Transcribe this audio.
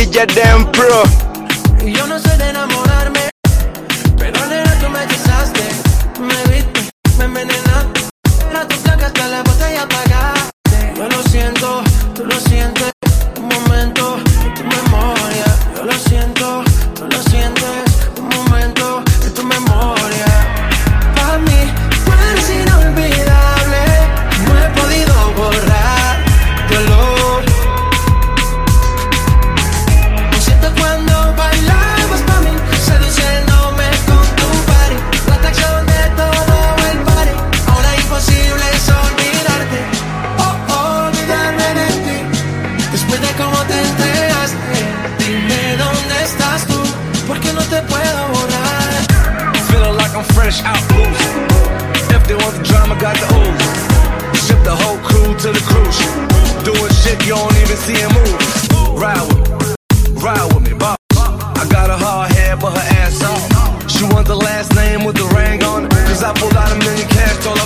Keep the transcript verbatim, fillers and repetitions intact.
D J Dem Pro. Y yo no soy de enamorarme, pero nena tú me hechizaste. Me viste, me envenenaste. Era tu placa hasta la botella apagaste. Yo lo siento, tú lo sientes. Un momento, en tu memoria. Yo lo siento, tú lo sientes. Un momento, en tu memoria. Para mí, tú eres inolvidable. No he podido borrar tu olor. Lo siento cuando bailabas pa' mí, seduciéndome con tu body. La atracción de todo el party. Ahora imposible es olvidarte. Oh, oh, olvidarme de ti. Después de cómo te entregaste, dime dónde estás tú, porque no te puedo borrar. Feeling like I'm fresh out loose. If they want the drama, got the ooze. Ship the whole crew to the cruise. Doing shit you don't even see him move. Ride with me, ride with me, boss. I got a hard head, but her ass off. She want the last name with the ring on it. Cause I pulled out a million cash, told